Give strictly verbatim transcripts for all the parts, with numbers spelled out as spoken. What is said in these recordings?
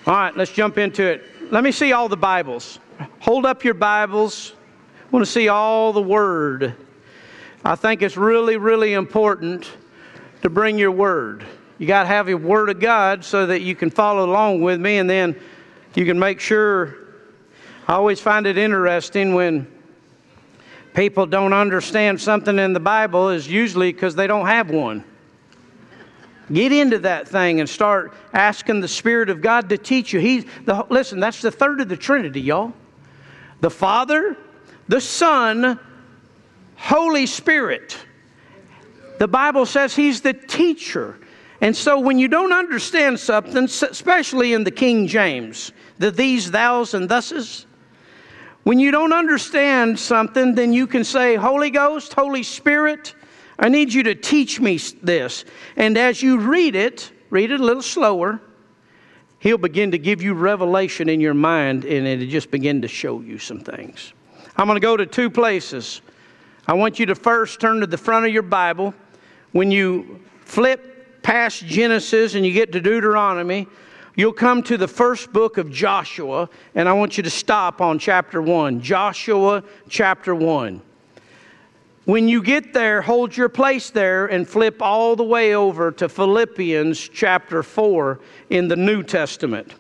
All right, let's jump into it. Let me see all the Bibles. Hold up your Bibles. I want to see all the Word. I think it's really, really important to bring your Word. You got to have your Word of God so that you can follow along with me, and then you can make sure. I always find it interesting when people don't understand something in the Bible is usually because they don't have one. Get into that thing and start asking the Spirit of God to teach you. He's the, listen, that's the third of the Trinity, y'all. The Father, the Son, Holy Spirit. The Bible says He's the teacher. And so when you don't understand something, especially in the King James, the these, thous, and thuses, when you don't understand something, then you can say, Holy Ghost, Holy Spirit, I need you to teach me this. And as you read it, read it a little slower, He'll begin to give you revelation in your mind, and it'll just begin to show you some things. I'm going to go to two places. I want you to first turn to the front of your Bible. When you flip past Genesis and you get to Deuteronomy, you'll come to the first book of Joshua, and I want you to stop on chapter one. Joshua chapter one. When you get there, hold your place there and flip all the way over to Philippians chapter four in the New Testament.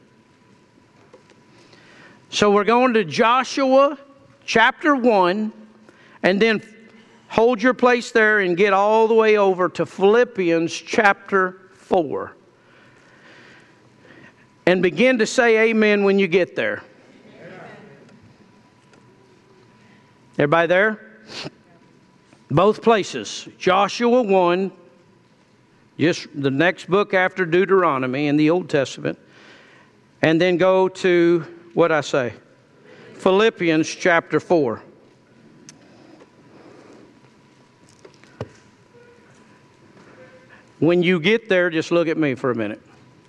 So we're going to Joshua chapter one, and then hold your place there and get all the way over to Philippians chapter four. And begin to say amen when you get there. Everybody there? Both places. Joshua one, just the next book after Deuteronomy in the Old Testament. And then go to, what I say? Philippians chapter four. When you get there, just look at me for a minute.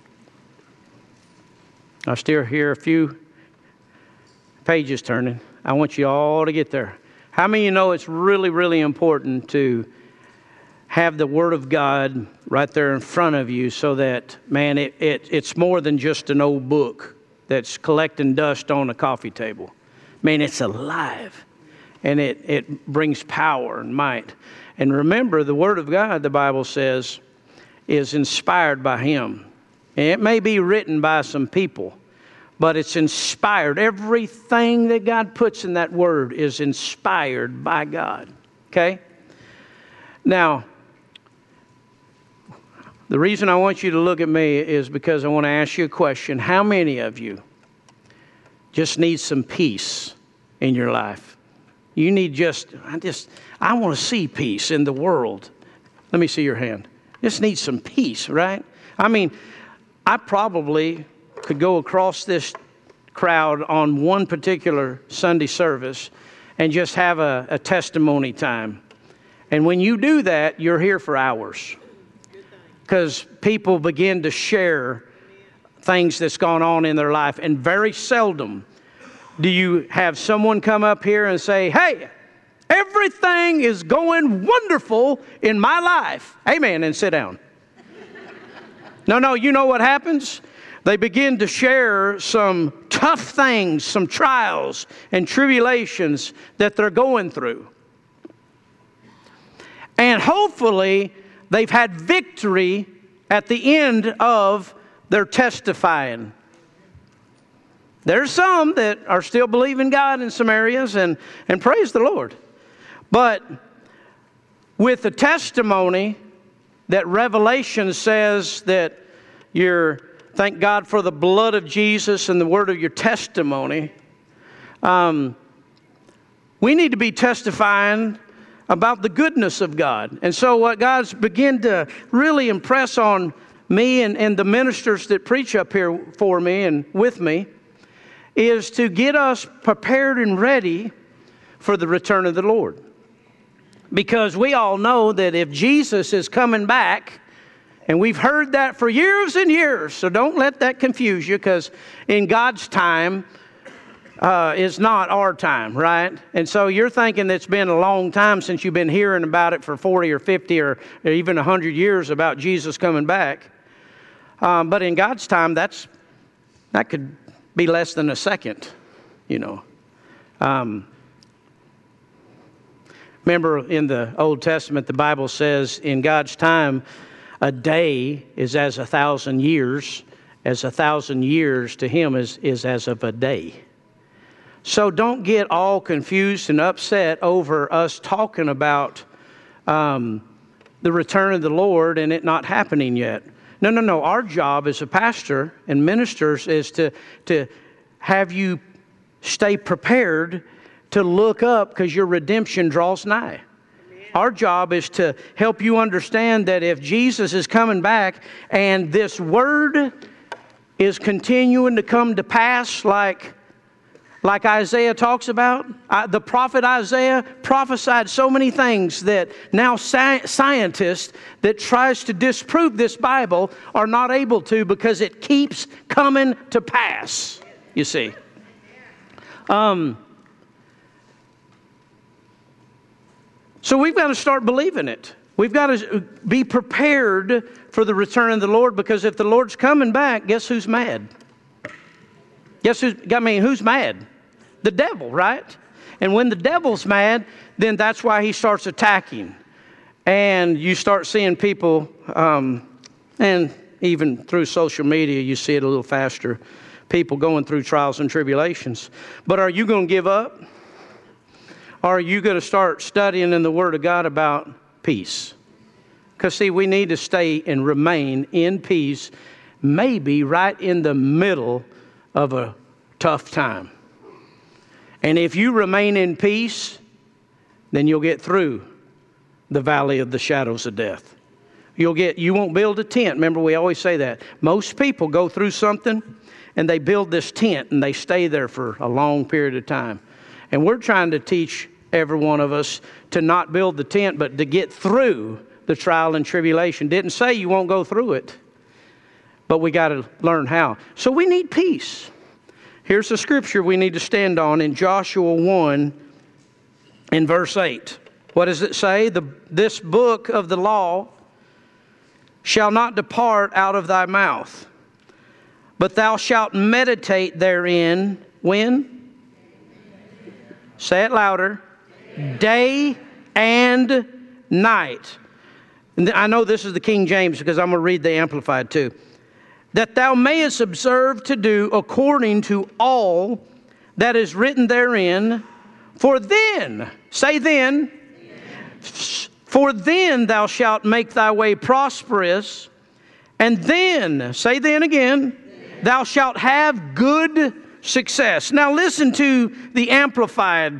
I still hear a few pages turning. I want you all to get there. How many of you know it's really, really important to have the Word of God right there in front of you so that, man, it, it it's more than just an old book that's collecting dust on a coffee table. Man, it's alive. And it, it brings power and might. And remember, the Word of God, the Bible says, is inspired by Him. And it may be written by some people, but it's inspired. Everything that God puts in that Word is inspired by God. Okay? Now, the reason I want you to look at me is because I want to ask you a question. How many of you just need some peace in your life? You need just, I just, I want to see peace in the world. Let me see your hand. Just need some peace, right? I mean, I probably could go across this crowd on one particular Sunday service and just have a, a testimony time. And when you do that, you're here for hours. Because people begin to share things that's gone on in their life. And very seldom do you have someone come up here and say, hey, everything is going wonderful in my life. Amen, and sit down. No, no, you know what happens? They begin to share some tough things, some trials and tribulations that they're going through. And hopefully, they've had victory at the end of their testifying. There's some that are still believing God in some areas, and, and praise the Lord. But with the testimony that Revelation says that you're, thank God for the blood of Jesus and the word of your testimony, um, we need to be testifying about the goodness of God. And so what God's begun to really impress on me and, and the ministers that preach up here for me and with me is to get us prepared and ready for the return of the Lord. Because we all know that if Jesus is coming back, and we've heard that for years and years, so don't let that confuse you, because in God's time uh, is not our time, right? And so you're thinking it's been a long time since you've been hearing about it for forty or fifty or even one hundred years about Jesus coming back. Um, but in God's time, that's That could be less than a second, you know. Um, remember in the Old Testament, the Bible says in God's time, a day is as a thousand years, as a thousand years to him is, is as of a day. So don't get all confused and upset over us talking about um, the return of the Lord and it not happening yet. No, no, no. Our job as a pastor and ministers is to, to have you stay prepared to look up because your redemption draws nigh. Our job is to help you understand that if Jesus is coming back and this word is continuing to come to pass like, like Isaiah talks about, uh, the prophet Isaiah prophesied so many things that now sci- scientists that tries to disprove this Bible are not able to because it keeps coming to pass, you see. Um, so we've got to start believing it. We've got to be prepared for the return of the Lord, because if the Lord's coming back, guess who's mad? Guess who's, I mean, who's mad? The devil, right? And when the devil's mad, then that's why he starts attacking. And you start seeing people, um, and even through social media, you see it a little faster, people going through trials and tribulations. But are you going to give up? Or are you going to start studying in the Word of God about peace? Because, see, we need to stay and remain in peace, maybe right in the middle of a tough time. And if you remain in peace, then you'll get through the valley of the shadows of death. You'll get, you won't build a tent. Remember, we always say that. Most people go through something and they build this tent and they stay there for a long period of time. And we're trying to teach every one of us to not build the tent, but to get through the trial and tribulation. Didn't say you won't go through it, but we got to learn how. So we need peace. Here's the scripture we need to stand on in Joshua one in verse eight. What does it say? The, this book of the law shall not depart out of thy mouth, but thou shalt meditate therein. When? Say it louder. Day and night. And I know this is the King James because I'm going to read the Amplified too. That thou mayest observe to do according to all that is written therein. For then, say then, for then thou shalt make thy way prosperous. And then, say then again, thou shalt have good success. Now listen to the Amplified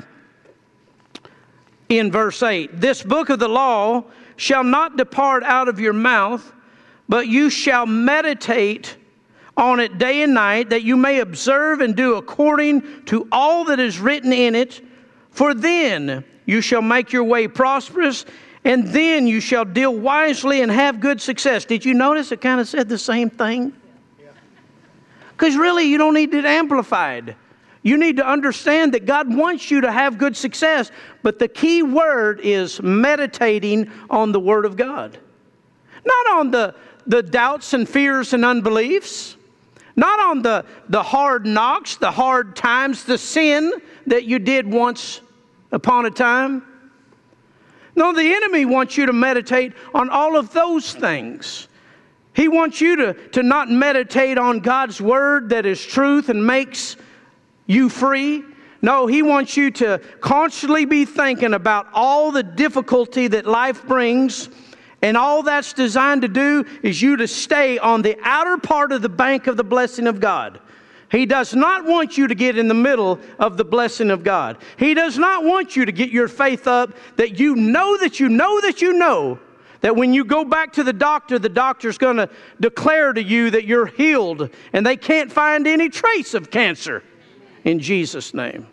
in verse eight. This book of the law shall not depart out of your mouth, but you shall meditate on it day and night, that you may observe and do according to all that is written in it. For then you shall make your way prosperous, and then you shall deal wisely and have good success. Did you notice it kind of said the same thing? Because really, you don't need it amplified. You need to understand that God wants you to have good success, but the key word is meditating on the Word of God. Not on the, the doubts and fears and unbeliefs. Not on the, the hard knocks, the hard times, the sin that you did once upon a time. No, the enemy wants you to meditate on all of those things. He wants you to, to not meditate on God's Word that is truth and makes you free. No, he wants you to constantly be thinking about all the difficulty that life brings. And all that's designed to do is you to stay on the outer part of the bank of the blessing of God. He does not want you to get in the middle of the blessing of God. He does not want you to get your faith up that you know that you know that you know that when you go back to the doctor, the doctor's going to declare to you that you're healed and they can't find any trace of cancer in Jesus' name.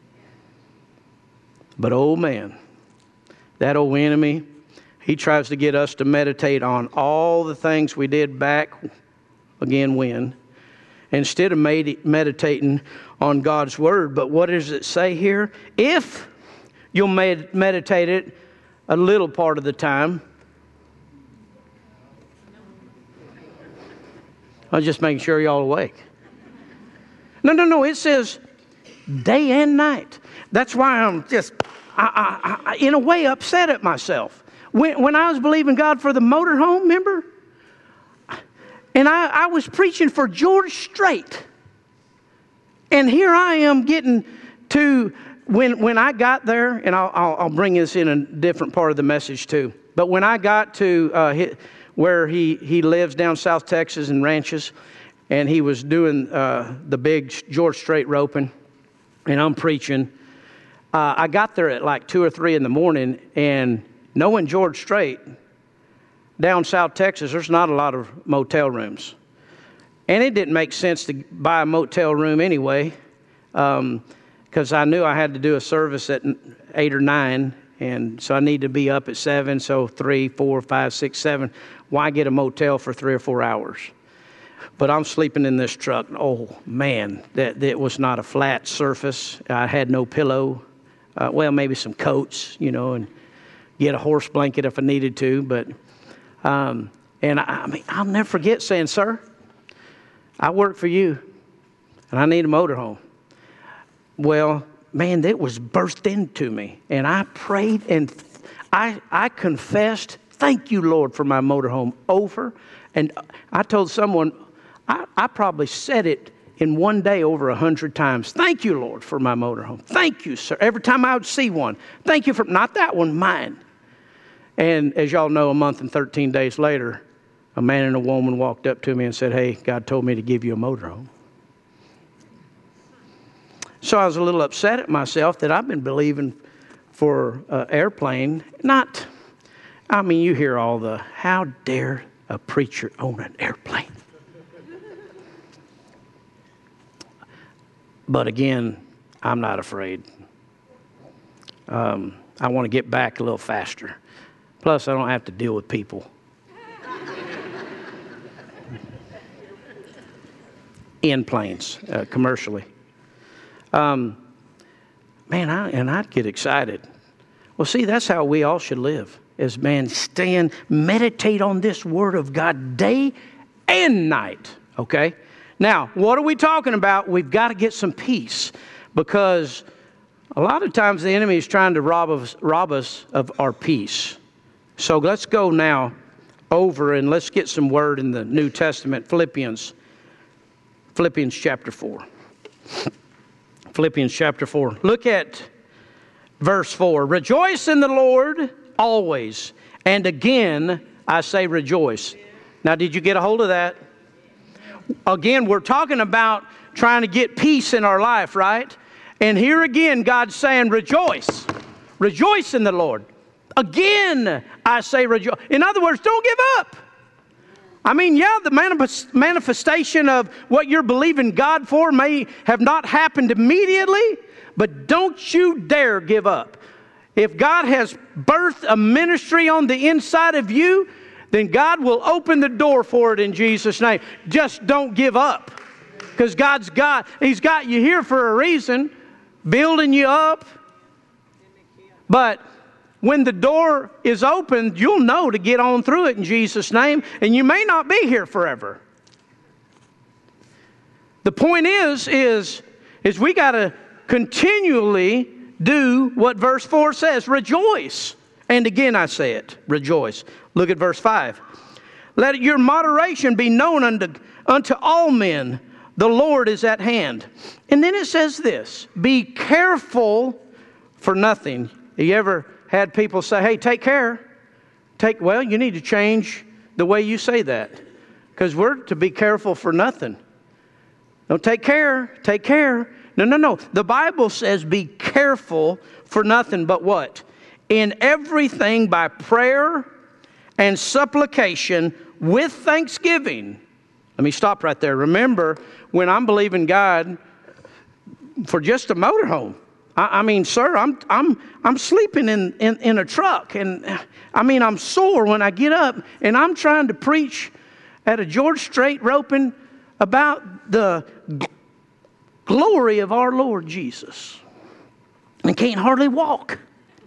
But oh man, that old enemy, he tries to get us to meditate on all the things we did back again when, instead of med- meditating on God's Word. But what does it say here? If you'll med- meditate it a little part of the time. I'm just making sure y'all awake. No, no, no. It says day and night. That's why I'm just, I, I, I, in a way, upset at myself. When, when I was believing God for the motorhome, remember? And I, I was preaching for George Strait. And here I am getting to, when, when I got there, and I'll, I'll, I'll bring this in a different part of the message too. But when I got to uh, hit, where he, he lives down South Texas in ranches, and he was doing uh, the big George Strait roping, and I'm preaching, uh, I got there at like two or three in the morning, and knowing George Strait, down South Texas, there's not a lot of motel rooms. And it didn't make sense to buy a motel room anyway, because um, I knew I had to do a service at eight or nine, and so I needed to be up at seven, so three, four, five, six, seven. Why get a motel for three or four hours? But I'm sleeping in this truck. Oh, man, that, that was not a flat surface. I had no pillow. Uh, well, maybe some coats, you know, and get a horse blanket if I needed to. But, um, and I, I mean, I'll never forget saying, sir, I work for you, and I need a motorhome. Well, man, that was burst into me. And I prayed, and I, I confessed, thank you, Lord, for my motorhome over. And I told someone, I, I probably said it in one day over a hundred times. Thank you, Lord, for my motorhome. Thank you, sir. Every time I would see one. Thank you for, not that one, mine. And as y'all know, a month and thirteen days later, a man and a woman walked up to me and said, hey, God told me to give you a motorhome. So I was a little upset at myself that I've been believing for an airplane. Not, I mean, you hear all the, how dare a preacher own an airplane? But again, I'm not afraid. Um, I want to get back a little faster. Plus, I don't have to deal with people. In planes, uh, commercially. Um, man, I, and I'd get excited. Well, see, that's how we all should live. As man, stand, meditate on this Word of God day and night. Okay? Now, what are we talking about? We've got to get some peace, because a lot of times the enemy is trying to rob us, rob us of our peace. So let's go now over and let's get some word in the New Testament. Philippians, Philippians chapter four. Philippians chapter four. Look at verse four. Rejoice in the Lord always. And again, I say rejoice. Now, did you get a hold of that? Again, we're talking about trying to get peace in our life, right? And here again, God's saying, rejoice. Rejoice in the Lord. Again, I say rejoice. In other words, don't give up. I mean, yeah, the manifest, manifestation of what you're believing God for may have not happened immediately, but don't you dare give up. If God has birthed a ministry on the inside of you, then God will open the door for it in Jesus' name. Just don't give up. Because God's got, He's got you here for a reason, building you up. But when the door is opened, you'll know to get on through it in Jesus' name, and you may not be here forever. The point is, is, is we got to continually do what verse four says, rejoice. And again I say it, rejoice. Look at verse five. Let your moderation be known unto, unto all men. The Lord is at hand. And then it says this, be careful for nothing. Have you ever had people say, hey, take care? Take, well, you need to change the way you say that. Because we're to be careful for nothing. Don't take care, take care. No, no, no. The Bible says be careful for nothing but what? In everything by prayer and supplication with thanksgiving. Let me stop right there. Remember, when I'm believing God for just a motorhome, I, I mean, sir, I'm I'm I'm sleeping in, in, in a truck, and I mean, I'm sore when I get up, and I'm trying to preach at a George Strait roping about the g- glory of our Lord Jesus, and can't hardly walk.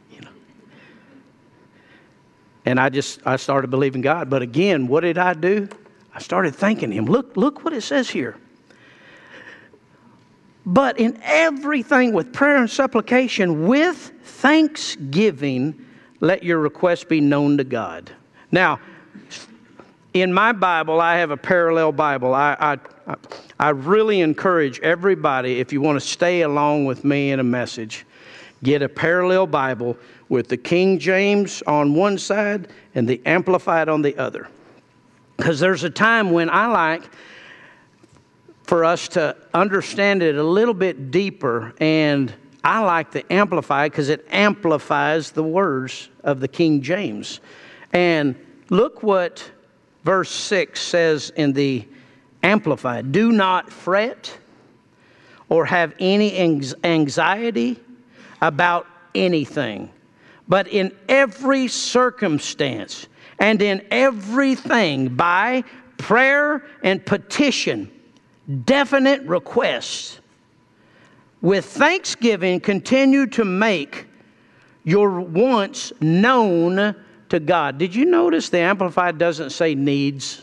And I just, I started believing God. But again, what did I do? I started thanking Him. Look, look what it says here. But in everything with prayer and supplication, with thanksgiving, let your requests be known to God. Now, in my Bible, I have a parallel Bible. I, I, I really encourage everybody, if you want to stay along with me in a message, get a parallel Bible with the King James on one side and the Amplified on the other. Because there's a time when I like for us to understand it a little bit deeper, and I like the Amplified because it amplifies the words of the King James. And look what verse six says in the Amplified. Do not fret or have any anxiety about anything, but in every circumstance and in everything by prayer and petition, definite requests, with thanksgiving continue to make your wants known to God. Did you notice the Amplified doesn't say needs?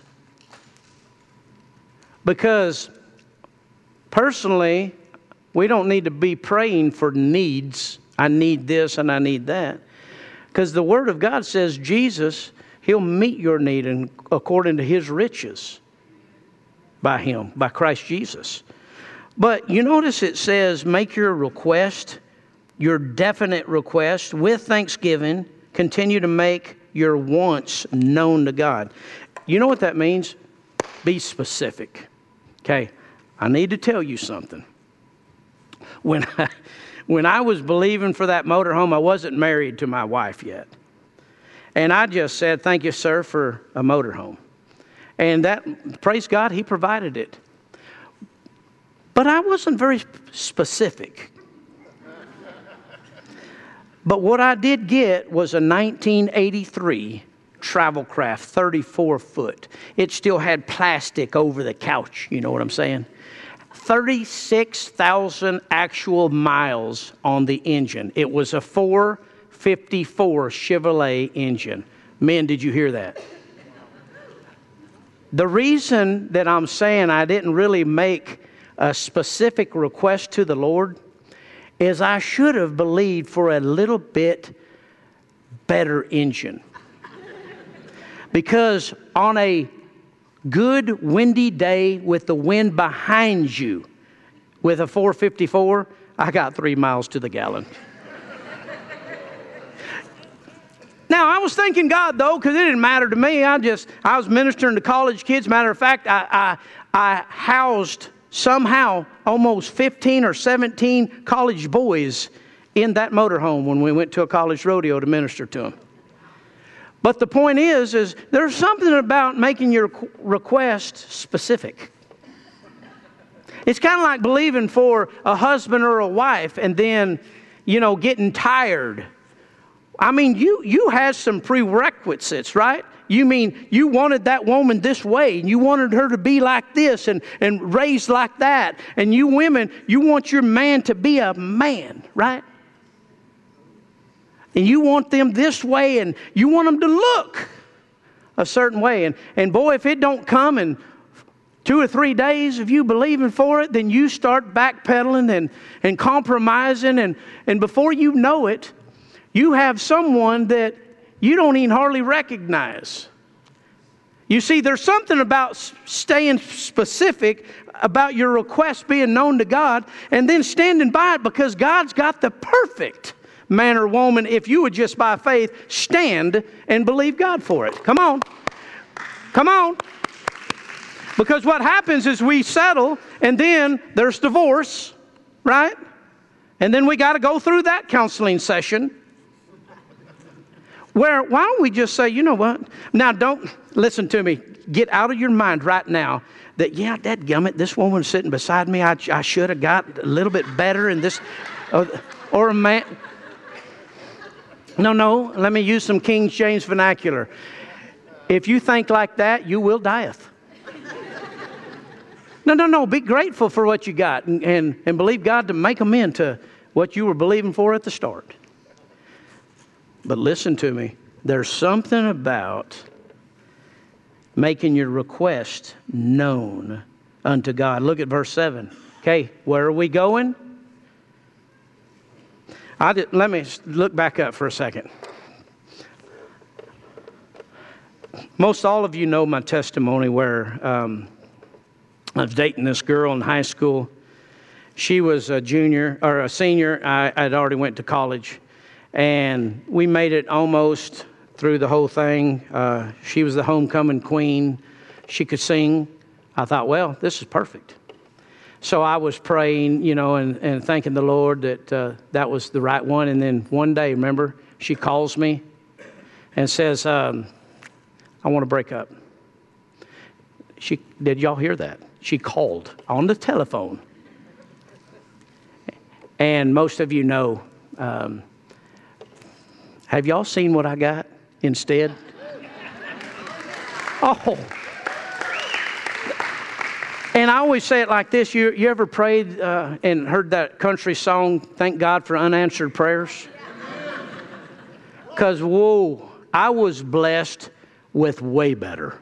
Because personally, we don't need to be praying for needs. I need this and I need that. Because the Word of God says Jesus, He'll meet your need and according to His riches by Him, by Christ Jesus. But you notice it says, make your request, your definite request, with thanksgiving, continue to make your wants known to God. You know what that means? Be specific. Okay, I need to tell you something. When I, when I was believing for that motorhome, I wasn't married to my wife yet. And I just said, thank you, sir, for a motorhome. And that, praise God, He provided it. But I wasn't very specific. But what I did get was a nineteen eighty-three Travelcraft thirty-four foot. It still had plastic over the couch, you know what I'm saying? thirty-six thousand actual miles on the engine. It was a four fifty-four Chevrolet engine. Men, did you hear that? The reason that I'm saying I didn't really make a specific request to the Lord is I should have believed for a little bit better engine. Because on a good windy day with the wind behind you with a four fifty-four, I got three miles to the gallon. Now, I was thanking God, though, because it didn't matter to me. I just, I was ministering to college kids. Matter of fact, I, I, I housed somehow almost fifteen or seventeen college boys in that motorhome when we went to a college rodeo to minister to them. But the point is, is there's something about making your request specific. It's kind of like believing for a husband or a wife and then, you know, getting tired. I mean, you, you had some prerequisites, right? You mean you wanted that woman this way, and you wanted her to be like this and, and raised like that. And you women, you want your man to be a man, right? And you want them this way, and you want them to look a certain way. And, and boy, if it don't come in two or three days of you believing for it, then you start backpedaling and, and compromising. And, and before you know it, you have someone that you don't even hardly recognize. You see, there's something about staying specific about your request being known to God and then standing by it because God's got the perfect man or woman if you would just by faith stand and believe God for it. Come on. Come on. Because what happens is we settle and then there's divorce, right? And then we got to go through that counseling session. Where, why don't we just say, you know what? Now, don't, listen to me. Get out of your mind right now that, yeah, dadgummit, this woman sitting beside me, I, I should have got a little bit better in this, or, or a man. No, no, let me use some King James vernacular. If you think like that, you will dieth. No, no, no, be grateful for what you got and, and, and believe God to make them into what you were believing for at the start. But listen to me. There's something about making your request known unto God. Look at verse seven. Okay, where are we going? I did, let me look back up for a second. Most all of you know my testimony where um, I was dating this girl in high school. She was a junior or a senior. I had already went to college. And we made it almost through the whole thing. Uh, she was the homecoming queen. She could sing. I thought, well, this is perfect. So I was praying, you know, and, and thanking the Lord that uh, that was the right one. And then one day, remember, she calls me and says, um, I want to break up. She, did y'all hear that? She called on the telephone. And most of you know, um, have y'all seen what I got instead? Oh. And I always say it like this. You, you ever prayed uh, and heard that country song, Thank God for Unanswered Prayers? Because, whoa, I was blessed with way better.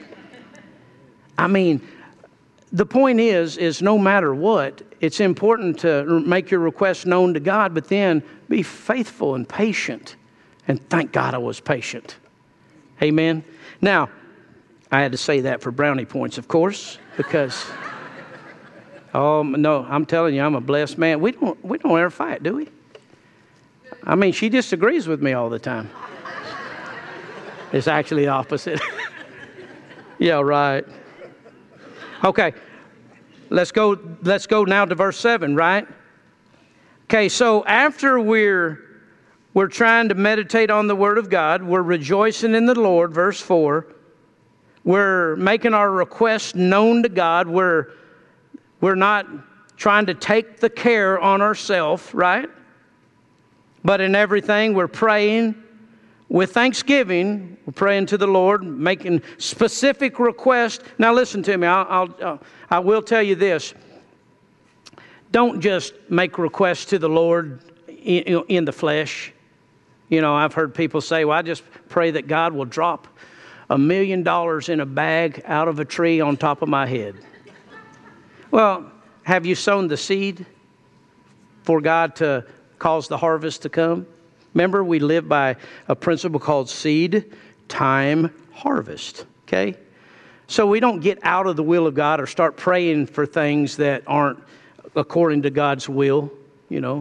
I mean, the point is, is no matter what, it's important to make your request known to God, but then be faithful and patient. And thank God I was patient. Amen. Now, I had to say that for brownie points, of course, because, oh, no, I'm telling you, I'm a blessed man. We don't, we don't ever fight, do we? I mean, she disagrees with me all the time. It's actually the opposite. Yeah, right. Okay, let's go, let's go now to verse seven, right? Okay, so after we're, we're trying to meditate on the Word of God, we're rejoicing in the Lord, verse four. We're making our requests known to God. We're, we're not trying to take the care on ourselves, right? But in everything, we're praying with thanksgiving. We're praying to the Lord, making specific requests. Now listen to me. I'll, I'll, I will tell you this. Don't just make requests to the Lord in, in the flesh. You know, I've heard people say, well, I just pray that God will drop a million dollars in a bag out of a tree on top of my head. Well, have you sown the seed for God to cause the harvest to come? Remember, we live by a principle called seed, time, harvest. Okay? So we don't get out of the will of God or start praying for things that aren't according to God's will, you know.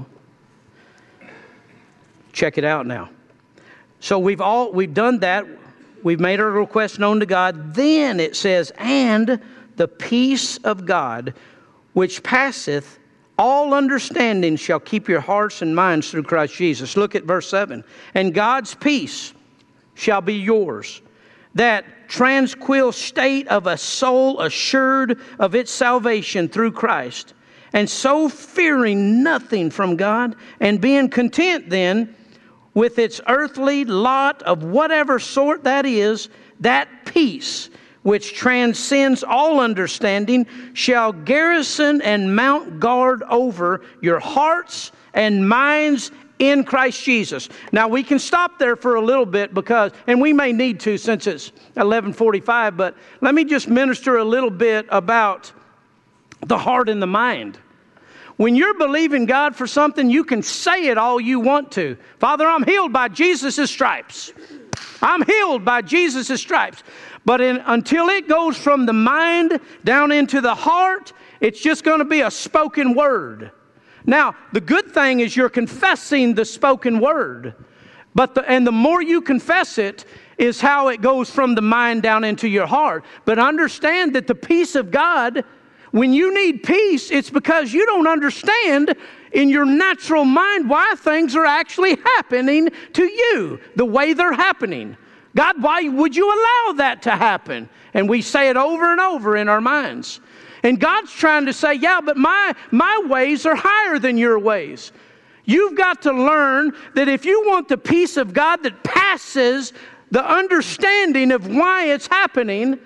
Check it out now. So we've all we've done that. We've made our request known to God. Then it says, and the peace of God, which passeth all understanding, shall keep your hearts and minds through Christ Jesus. Look at verse seven. And God's peace shall be yours. That tranquil state of a soul assured of its salvation through Christ. And so fearing nothing from God, and being content then with its earthly lot of whatever sort that is, that peace which transcends all understanding shall garrison and mount guard over your hearts and minds in Christ Jesus. Now we can stop there for a little bit because, and we may need to since it's eleven forty-five, but let me just minister a little bit about the heart and the mind. When you're believing God for something, you can say it all you want to. Father, I'm healed by Jesus' stripes. I'm healed by Jesus' stripes. But in, until it goes from the mind down into the heart, it's just going to be a spoken word. Now, the good thing is you're confessing the spoken word. But the, and the more you confess it is how it goes from the mind down into your heart. But understand that the peace of God, when you need peace, it's because you don't understand in your natural mind why things are actually happening to you the way they're happening. God, why would you allow that to happen? And we say it over and over in our minds. And God's trying to say, yeah, but my, my ways are higher than your ways. You've got to learn that if you want the peace of God that passes the understanding of why it's happening,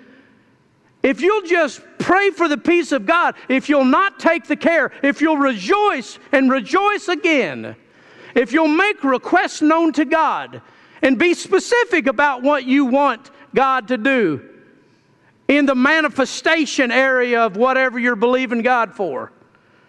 if you'll just pray for the peace of God, if you'll not take the care, if you'll rejoice and rejoice again, if you'll make requests known to God and be specific about what you want God to do in the manifestation area of whatever you're believing God for.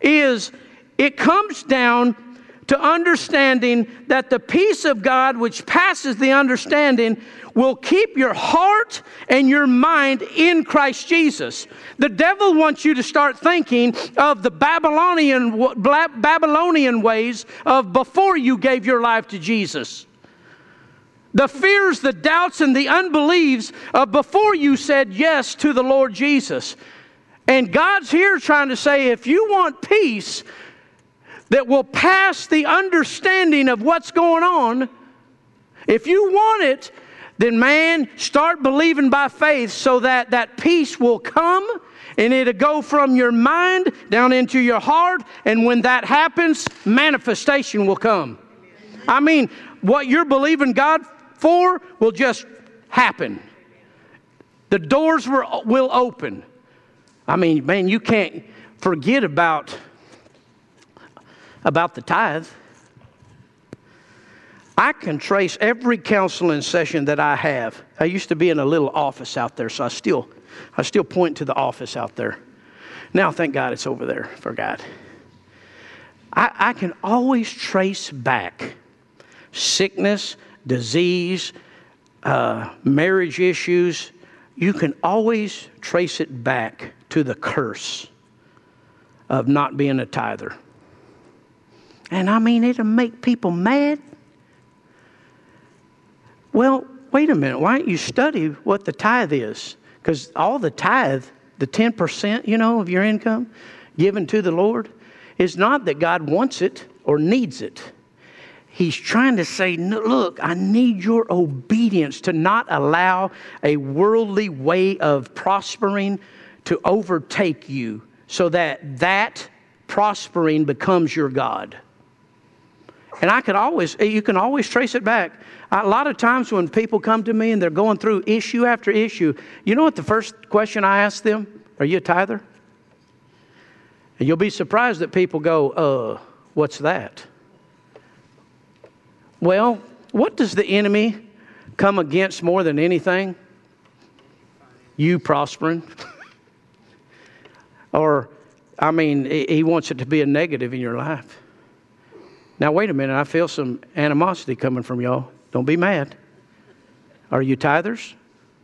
is it comes down to understanding that the peace of God, which passes the understanding, will keep your heart and your mind in Christ Jesus. The devil wants you to start thinking of the Babylonian, Babylonian ways of before you gave your life to Jesus. The fears, the doubts, and the unbeliefs of before you said yes to the Lord Jesus. And God's here trying to say, if you want peace that will pass the understanding of what's going on, if you want it, then man, start believing by faith so that that peace will come and it'll go from your mind down into your heart. And when that happens, manifestation will come. I mean, what you're believing God for will just happen. The doors will, will open. I mean, man, you can't forget about about the tithe. I can trace every counseling session that I have. I used to be in a little office out there, so I still, I still point to the office out there. Now, thank God it's over there for God. I, I can always trace back sickness, disease, uh, marriage issues. You can always trace it back to the curse of not being a tither. And I mean, it'll make people mad. Well, wait a minute. Why don't you study what the tithe is? Because all the tithe, the ten percent, you know, of your income given to the Lord, is not that God wants it or needs it. He's trying to say, look, I need your obedience to not allow a worldly way of prospering to overtake you so that that prospering becomes your God. And I could always, you can always trace it back. A lot of times when people come to me and they're going through issue after issue, you know what the first question I ask them? Are you a tither? And you'll be surprised that people go, uh, what's that? Well, what does the enemy come against more than anything? You prospering. Or, I mean, he wants it to be a negative in your life. Now, wait a minute. I feel some animosity coming from y'all. Don't be mad. Are you tithers?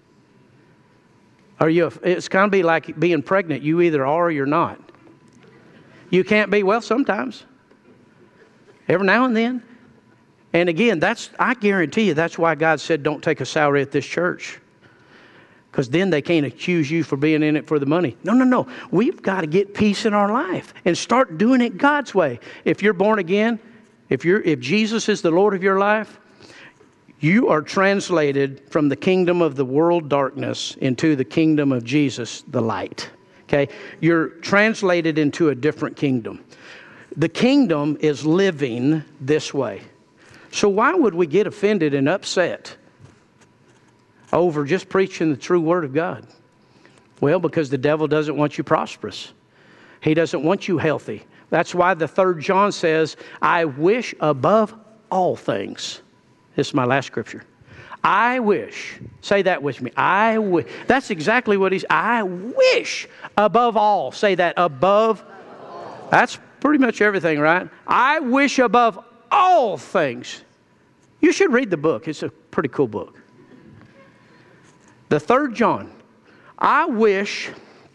Are you? A, it's kind of be like being pregnant. You either are or you're not. You can't be. Well, sometimes. Every now and then. And again, that's I guarantee you that's why God said don't take a salary at this church. Because then they can't accuse you for being in it for the money. No, no, no. We've got to get peace in our life and start doing it God's way. If you're born again, if you're if Jesus is the Lord of your life, you are translated from the kingdom of the world darkness into the kingdom of Jesus, the light. Okay? You're translated into a different kingdom. The kingdom is living this way. So why would we get offended and upset over just preaching the true word of God? Well, because the devil doesn't want you prosperous. He doesn't want you healthy. That's why the third John says, I wish above all things. This is my last scripture. I wish. Say that with me. I wish. That's exactly what he's. I wish above all. Say that. Above. That's pretty much everything, right? I wish above all things. You should read the book. It's a pretty cool book. The third John. I wish.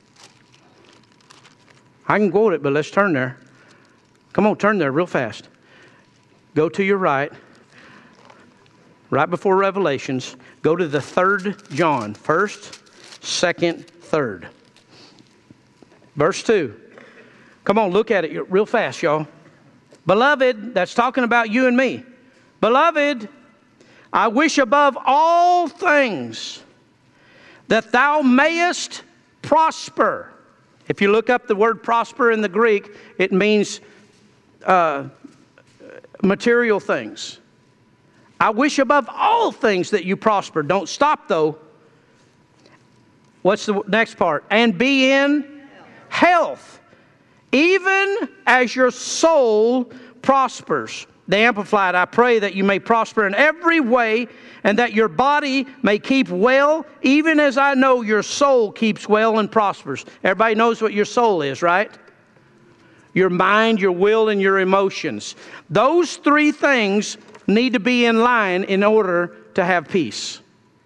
I can quote it, but let's turn there. Come on, turn there real fast. Go to your right. Right before Revelations. Go to the third John. First, second, third. Verse two. Come on, look at it real fast, y'all. Beloved, that's talking about you and me. Beloved, I wish above all things that thou mayest prosper. If you look up the word prosper in the Greek, it means uh, material things. I wish above all things that you prosper. Don't stop though. What's the next part? And be in health, even as your soul prospers. The Amplified, I pray that you may prosper in every way and that your body may keep well, even as I know your soul keeps well and prospers. Everybody knows what your soul is, right? your mind, your will, and your emotions. Those three things need to be in line in order to have peace.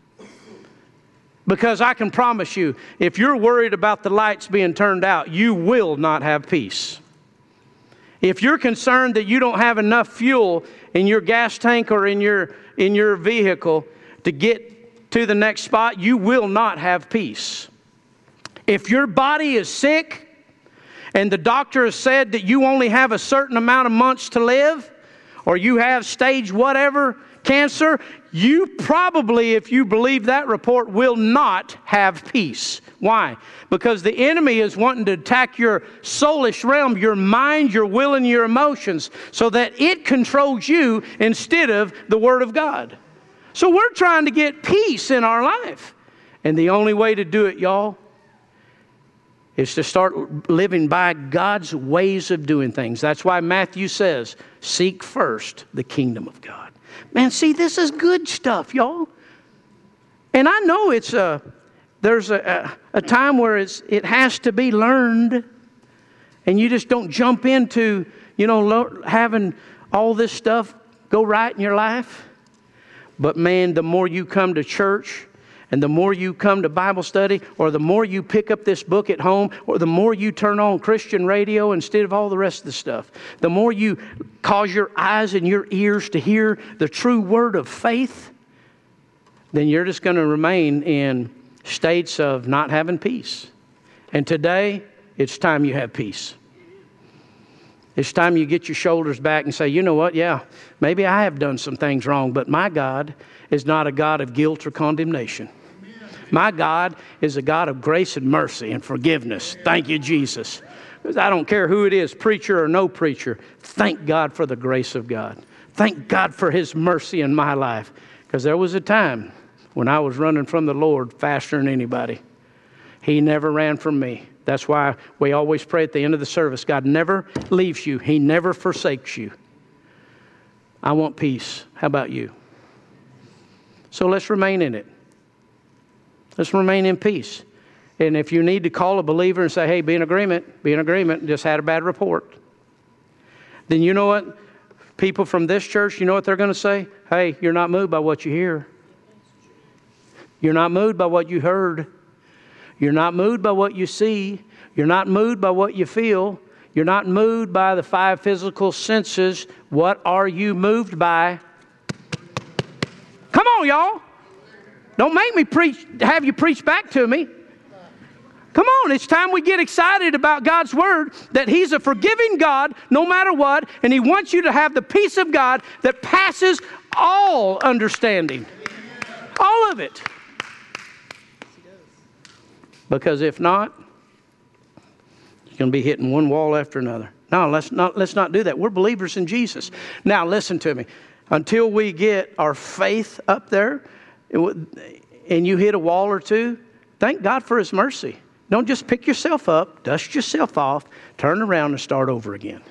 Because I can promise you, if you're worried about the lights being turned out, you will not have peace. If you're concerned that you don't have enough fuel in your gas tank or in your, in your vehicle to get to the next spot, you will not have peace. If your body is sick and the doctor has said that you only have a certain amount of months to live, or you have stage whatever cancer, you probably, if you believe that report, will not have peace. Why? Because the enemy is wanting to attack your soulish realm, your mind, your will, and your emotions, so that it controls you instead of the Word of God. So we're trying to get peace in our life. And the only way to do it, y'all, is to start living by God's ways of doing things. That's why Matthew says, seek first the kingdom of God. Man, see, this is good stuff, y'all. And I know it's a, there's a, a, a time where it's, it has to be learned. And you just don't jump into, you know, lo- having all this stuff go right in your life. But man, the more you come to church, and the more you come to Bible study, or the more you pick up this book at home, or the more you turn on Christian radio instead of all the rest of the stuff, the more you cause your eyes and your ears to hear the true word of faith, then you're just going to remain in states of not having peace. And today, it's time you have peace. It's time you get your shoulders back and say, you know what, yeah, maybe I have done some things wrong, but my God is not a God of guilt or condemnation. My God is a God of grace and mercy and forgiveness. Thank you, Jesus. Because I don't care who it is, preacher or no preacher. Thank God for the grace of God. Thank God for His mercy in my life. Because there was a time when I was running from the Lord faster than anybody. He never ran from me. That's why we always pray at the end of the service, God never leaves you. He never forsakes you. I want peace. How about you? So let's remain in it. Let's remain in peace. And if you need to call a believer and say, hey, be in agreement, be in agreement, just had a bad report, then you know what? People from this church, you know what they're going to say? Hey, you're not moved by what you hear. You're not moved by what you heard. You're not moved by what you see. You're not moved by what you feel. You're not moved by the five physical senses. What are you moved by? Come on, y'all. Don't make me preach, have you preach back to me. Come on, it's time we get excited about God's Word, that He's a forgiving God no matter what, and He wants you to have the peace of God that passes all understanding. All of it. Because if not, you're going to be hitting one wall after another. No, let's not, let's not do that. We're believers in Jesus. Now, listen to me. Until we get our faith up there, and you hit a wall or two, thank God for His mercy. Don't just pick yourself up, dust yourself off, turn around and start over again.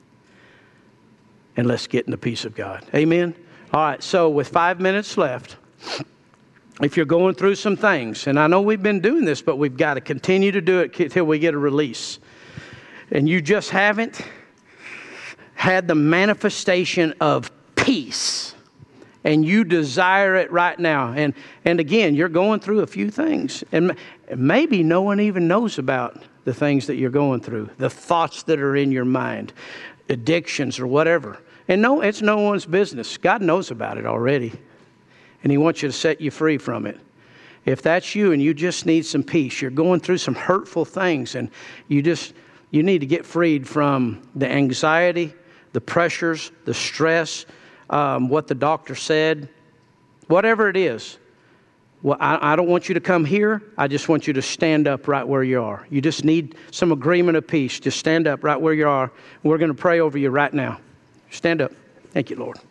And let's get in the peace of God. Amen? All right, so with five minutes left, if you're going through some things, and I know we've been doing this, but we've got to continue to do it until we get a release. And you just haven't had the manifestation of peace, and you desire it right now. And, and again, you're going through a few things. And maybe no one even knows about the things that you're going through, the thoughts that are in your mind, addictions or whatever. And no, it's no one's business. God knows about it already. And He wants you to set you free from it. If that's you and you just need some peace, you're going through some hurtful things, and you just, you need to get freed from the anxiety, the pressures, the stress, Um, what the doctor said, whatever it is. Well, I, I don't want you to come here. I just want you to stand up right where you are. You just need some agreement of peace. Just stand up right where you are. We're going to pray over you right now. Stand up. Thank you, Lord.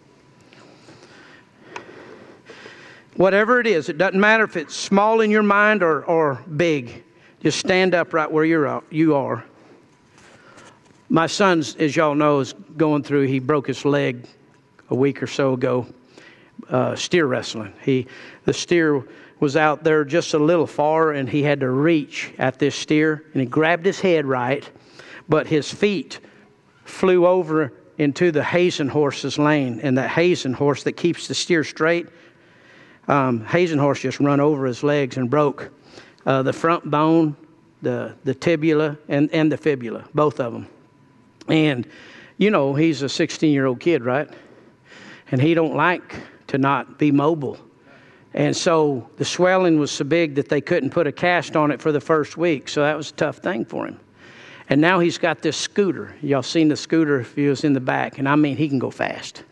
Whatever it is, it doesn't matter if it's small in your mind or, or big. Just stand up right where you're, you are. My son, as y'all know, is going through, he broke his leg a week or so ago, uh, steer wrestling. He, the steer was out there just a little far, and he had to reach at this steer, and he grabbed his head right, but his feet flew over into the Hazen horse's lane, and that Hazen horse that keeps the steer straight, um, Hazen horse just run over his legs and broke uh, the front bone, the the tibula, and, and the fibula, both of them. And, you know, he's a sixteen-year-old kid, right? And he don't like to not be mobile. And so the swelling was so big that they couldn't put a cast on it for the first week. So that was a tough thing for him. And now he's got this scooter. Y'all seen the scooter if he was in the back. And I mean, he can go fast.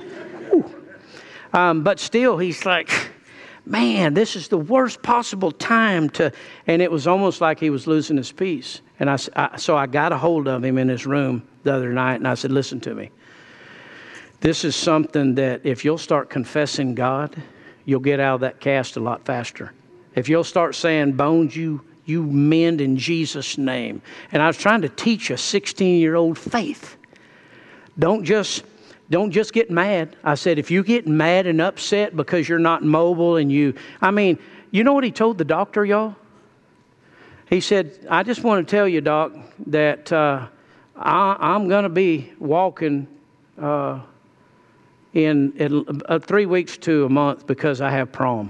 um, but still, he's like, man, this is the worst possible time to... And it was almost like he was losing his peace. And I, I, so I got a hold of him in his room the other night, and I said, listen to me. This is something that if you'll start confessing God, you'll get out of that cast a lot faster. If you'll start saying, bones, you, you mend in Jesus' name. And I was trying to teach a sixteen-year-old faith. Don't just, don't just get mad. I said, if you get mad and upset because you're not mobile and you... I mean, you know what he told the doctor, y'all? He said, I just want to tell you, Doc, that uh, I, I'm going to be walking... Uh, in, in uh, three weeks to a month because I have prom.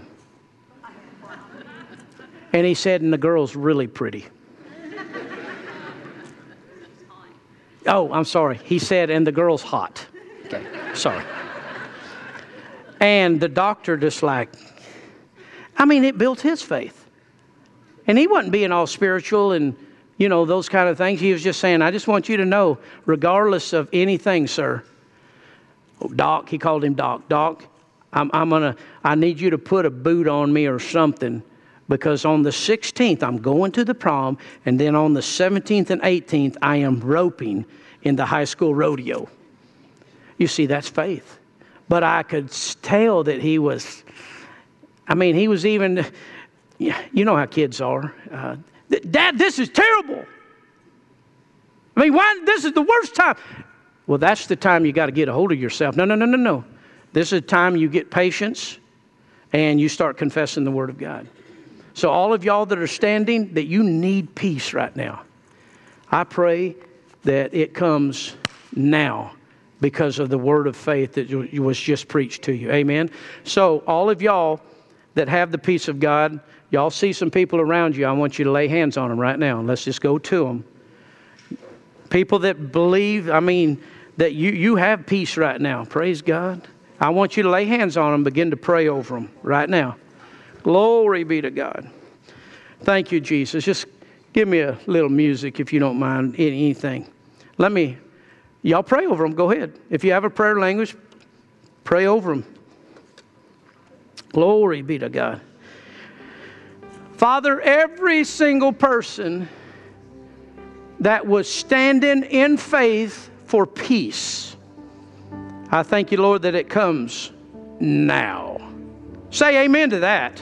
And he said, and the girl's really pretty. Oh, I'm sorry. He said, and the girl's hot. Okay, sorry. And the doctor just like, I mean, it built his faith. And he wasn't being all spiritual and, you know, those kind of things. He was just saying, I just want you to know, regardless of anything, sir, Oh, Doc, he called him Doc. Doc, I'm, I'm gonna. I need you to put a boot on me or something, because on the sixteenth I'm going to the prom, and then on the seventeenth and eighteenth I am roping in the high school rodeo. You see, that's faith. But I could tell that he was. I mean, he was even. You know how kids are. Uh, Dad, this is terrible. I mean, why? This is the worst time. Well, that's the time you got to get a hold of yourself. No, no, no, no, no. This is the time you get patience and you start confessing the Word of God. So all of y'all that are standing, that you need peace right now. I pray that it comes now because of the word of faith that was just preached to you. Amen. So all of y'all that have the peace of God, y'all see some people around you. I want you to lay hands on them right now. Let's just go to them. People that believe, I mean, that you, you have peace right now. Praise God. I want you to lay hands on them, begin to pray over them right now. Glory be to God. Thank you, Jesus. Just give me a little music if you don't mind, anything. Let me, y'all pray over them. Go ahead. If you have a prayer language, pray over them. Glory be to God. Father, every single person that was standing in faith for peace, I thank you, Lord, that it comes now. Say amen to that.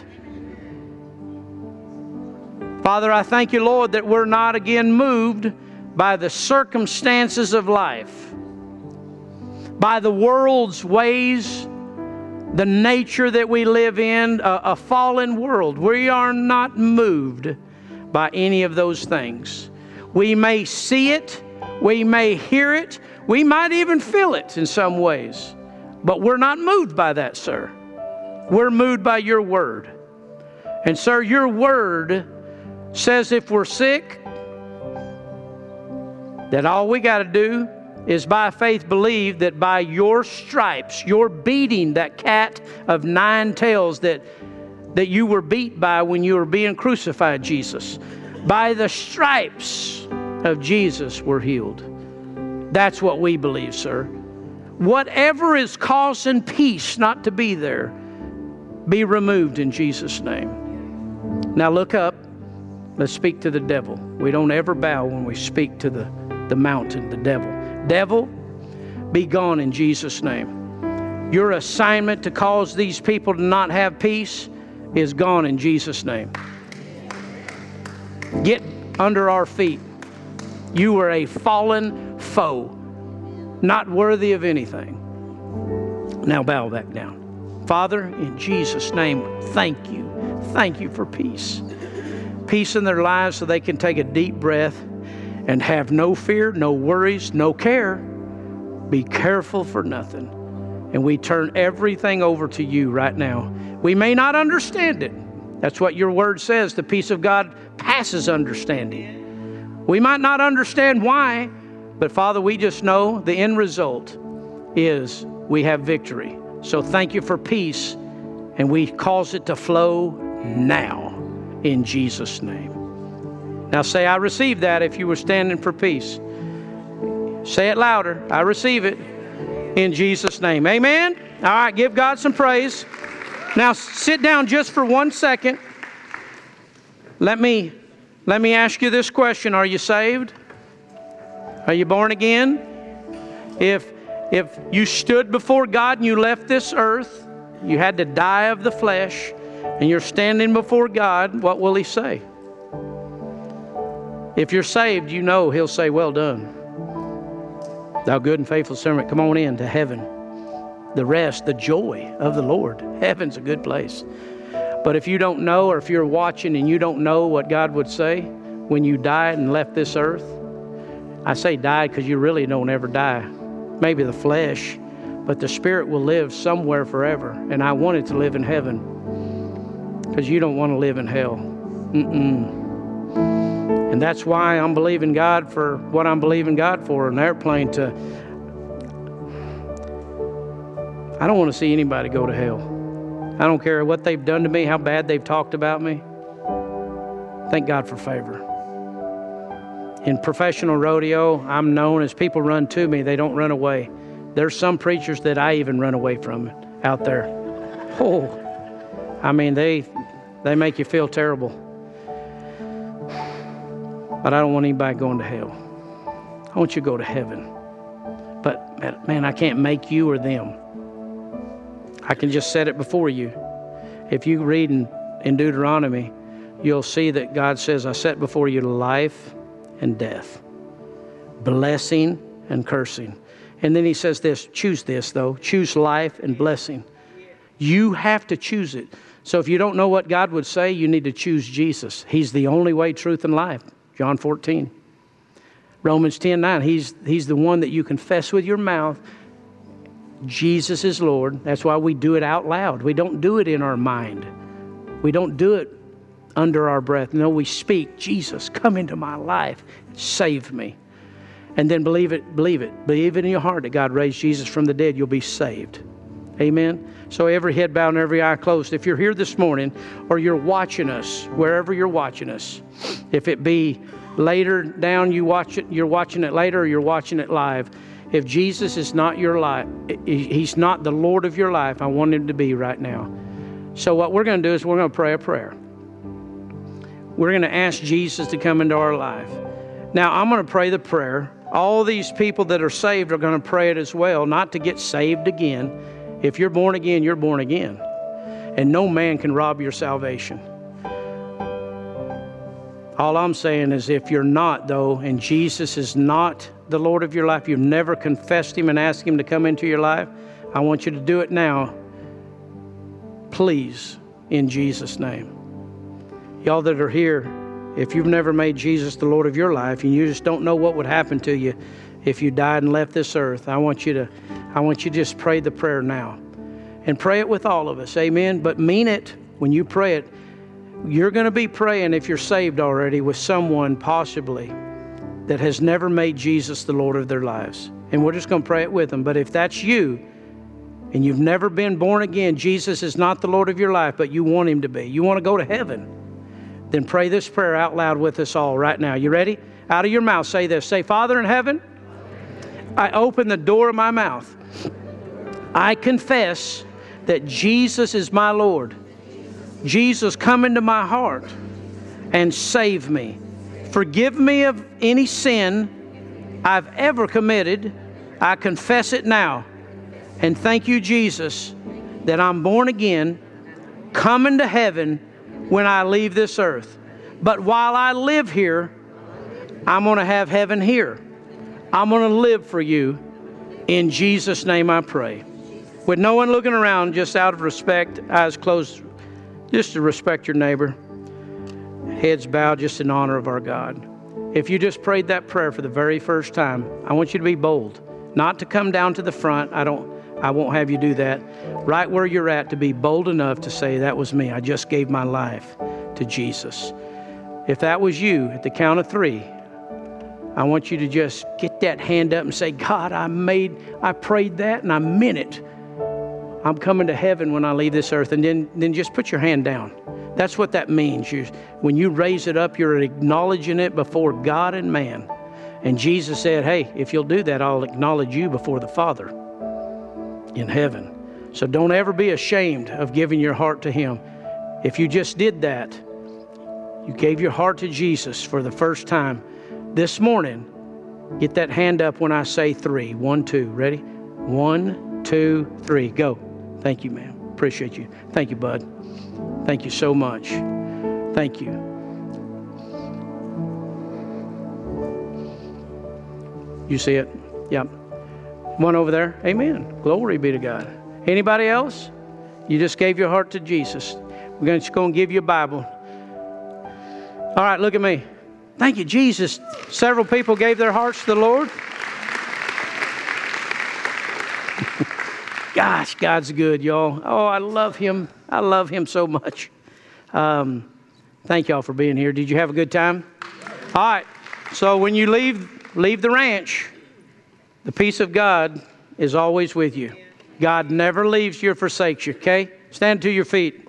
Father, I thank you, Lord, that we're not again moved by the circumstances of life, by the world's ways, the nature that we live in, a, a fallen world. We are not moved by any of those things. We may see it, we may hear it, we might even feel it in some ways, but we're not moved by that, sir. We're moved by your word. And sir, your word says if we're sick, that all we got to do is by faith believe that by your stripes, your beating, that cat of nine tails that, that you were beat by when you were being crucified, Jesus, by the stripes of Jesus we're healed. That's what we believe, sir. Whatever is causing peace not to be there, be removed in Jesus' name. Now look up. Let's speak to the devil. We don't ever bow when we speak to the, the mountain, the devil. Devil, be gone in Jesus' name. Your assignment to cause these people to not have peace is gone in Jesus' name. Get under our feet. You are a fallen foe, not worthy of anything. Now bow back down. Father, in Jesus' name, thank you. Thank you for peace. Peace in their lives so they can take a deep breath and have no fear, no worries, no care. Be careful for nothing. And we turn everything over to you right now. We may not understand it. That's what your word says. The peace of God passes understanding. We might not understand why, but Father, we just know the end result is we have victory. So thank you for peace, and we cause it to flow now in Jesus' name. Now say, I receive that if you were standing for peace. Say it louder. I receive it in Jesus' name. Amen? All right, give God some praise. Now sit down just for one second. Let me, let me ask you this question. Are you saved? Are you born again? If, if you stood before God and you left this earth, you had to die of the flesh, and you're standing before God, what will He say? If you're saved, you know He'll say, well done, thou good and faithful servant. Come on in to heaven. The rest, the joy of the Lord. Heaven's a good place. But if you don't know, or if you're watching and you don't know what God would say when you died and left this earth, I say died because you really don't ever die. Maybe the flesh, but the spirit will live somewhere forever. And I wanted to live in heaven because you don't want to live in hell. Mm-mm. And that's why I'm believing God for what I'm believing God for, an airplane to... I don't want to see anybody go to hell. I don't care what they've done to me, how bad they've talked about me. Thank God for favor. In professional rodeo, I'm known as people run to me, they don't run away. There's some preachers that I even run away from out there. Oh, I mean, they they make you feel terrible. But I don't want anybody going to hell. I want you to go to heaven. But man, I can't make you or them. I can just set it before you. If you read in, in Deuteronomy, you'll see that God says, I set before you life and death, blessing and cursing. And then He says this, choose this though, choose life and blessing. You have to choose it. So if you don't know what God would say, you need to choose Jesus. He's the only way, truth, and life. John fourteen. Romans ten nine, he's, he's the one that you confess with your mouth. Jesus is Lord. That's why we do it out loud. We don't do it in our mind. We don't do it under our breath. No, we speak, Jesus, come into my life. Save me. And then believe it, believe it. Believe it in your heart that God raised Jesus from the dead. You'll be saved. Amen? So every head bowed and every eye closed. If you're here this morning or you're watching us, wherever you're watching us, if it be later down, you watch it, you're watching it later, or you're watching it live. If Jesus is not your life, He's not the Lord of your life, I want Him to be right now. So what we're going to do is we're going to pray a prayer. We're going to ask Jesus to come into our life. Now, I'm going to pray the prayer. All these people that are saved are going to pray it as well, not to get saved again. If you're born again, you're born again. And no man can rob your salvation. All I'm saying is if you're not, though, and Jesus is not the Lord of your life, you've never confessed Him and asked Him to come into your life, I want you to do it now. Please, in Jesus' name. Y'all that are here, if you've never made Jesus the Lord of your life and you just don't know what would happen to you if you died and left this earth, I want you to, I want you to just pray the prayer now. And pray it with all of us, amen? But mean it when you pray it. You're going to be praying, if you're saved already, with someone possibly that has never made Jesus the Lord of their lives. And we're just going to pray it with them. But if that's you, and you've never been born again, Jesus is not the Lord of your life, but you want Him to be. You want to go to heaven. Then pray this prayer out loud with us all right now. You ready? Out of your mouth, say this. Say, Father in heaven, I open the door of my mouth. I confess that Jesus is my Lord. Jesus, come into my heart and save me. Forgive me of any sin I've ever committed. I confess it now. And thank you, Jesus, that I'm born again, coming to heaven when I leave this earth. But while I live here, I'm going to have heaven here. I'm going to live for you. In Jesus' name I pray. With no one looking around, just out of respect, eyes closed, just to respect your neighbor. Heads bowed, just in honor of our God. If you just prayed that prayer for the very first time, I want you to be bold. Not to come down to the front. I don't, I won't have you do that. Right where you're at, to be bold enough to say, that was me. I just gave my life to Jesus. If that was you, at the count of three, I want you to just get that hand up and say, God, I made, I prayed that and I meant it. I'm coming to heaven when I leave this earth. And then, then just put your hand down. That's what that means. You, when you raise it up, you're acknowledging it before God and man. And Jesus said, hey, if you'll do that, I'll acknowledge you before the Father in heaven. So don't ever be ashamed of giving your heart to Him. If you just did that, you gave your heart to Jesus for the first time this morning, get that hand up when I say three. One, two. Ready? One, two, three. Go. Thank you, ma'am. Appreciate you. Thank you, bud. Thank you so much. Thank you. You see it? Yep. One over there. Amen. Glory be to God. Anybody else? You just gave your heart to Jesus. We're going to just go and give you a Bible. All right, look at me. Thank you, Jesus. Several people gave their hearts to the Lord. Gosh, God's good, y'all. Oh, I love Him. I love Him so much. Um, thank y'all for being here. Did you have a good time? All right. So when you leave, leave the ranch, the peace of God is always with you. God never leaves you or forsakes you, okay? Stand to your feet.